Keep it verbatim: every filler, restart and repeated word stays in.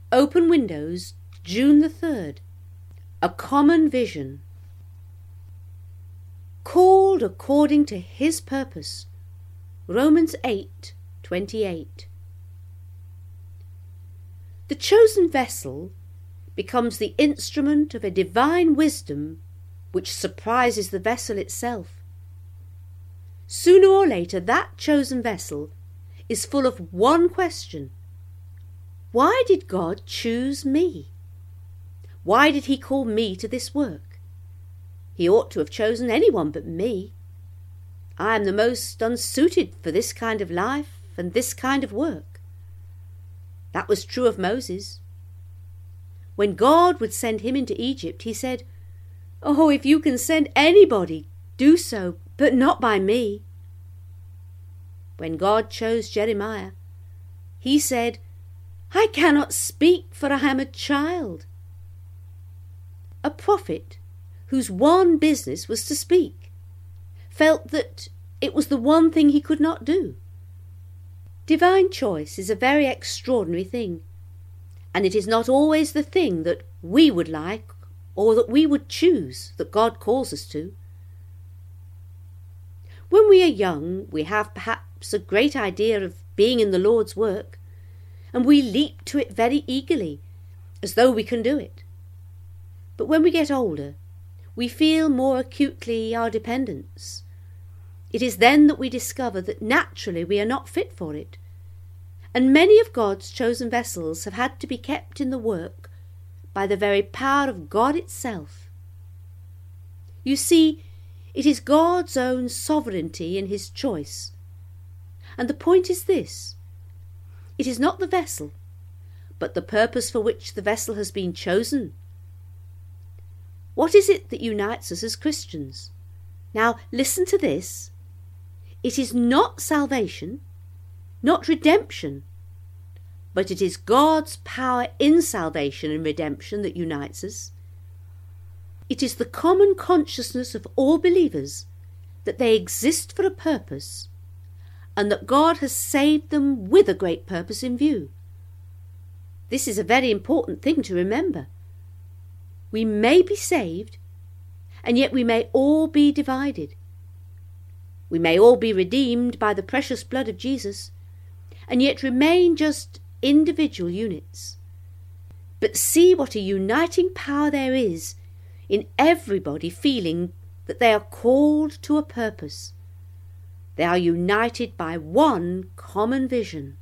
Open Windows, June the third. A Common Vision. Called according to his purpose. Romans eight twenty-eight. The chosen vessel becomes the instrument of a divine wisdom which surprises the vessel itself. Sooner or later, that chosen vessel is full of one question. Why did God choose me? Why did he call me to this work? He ought to have chosen anyone but me. I am the most unsuited for this kind of life and this kind of work. That was true of Moses. When God would send him into Egypt, he said, "Oh, if you can send anybody, do so, but not by me." When God chose Jeremiah, he said, "I cannot speak, for I am a child." A prophet, whose one business was to speak, felt that it was the one thing he could not do. Divine choice is a very extraordinary thing, and it is not always the thing that we would like or that we would choose that God calls us to. When we are young, we have perhaps a great idea of being in the Lord's work, and we leap to it very eagerly, as though we can do it. But when we get older, we feel more acutely our dependence. It is then that we discover that naturally we are not fit for it, and many of God's chosen vessels have had to be kept in the work by the very power of God itself. You see, it is God's own sovereignty in his choice, and the point is this: it is not the vessel, but the purpose for which the vessel has been chosen. What is it that unites us as Christians? Now, listen to this. It is not salvation, not redemption, but it is God's power in salvation and redemption that unites us. It is the common consciousness of all believers that they exist for a purpose, and that God has saved them with a great purpose in view. This is a very important thing to remember. We may be saved, and yet we may all be divided. We may all be redeemed by the precious blood of Jesus, and yet remain just individual units. But see what a uniting power there is in everybody feeling that they are called to a purpose. They are united by one common vision.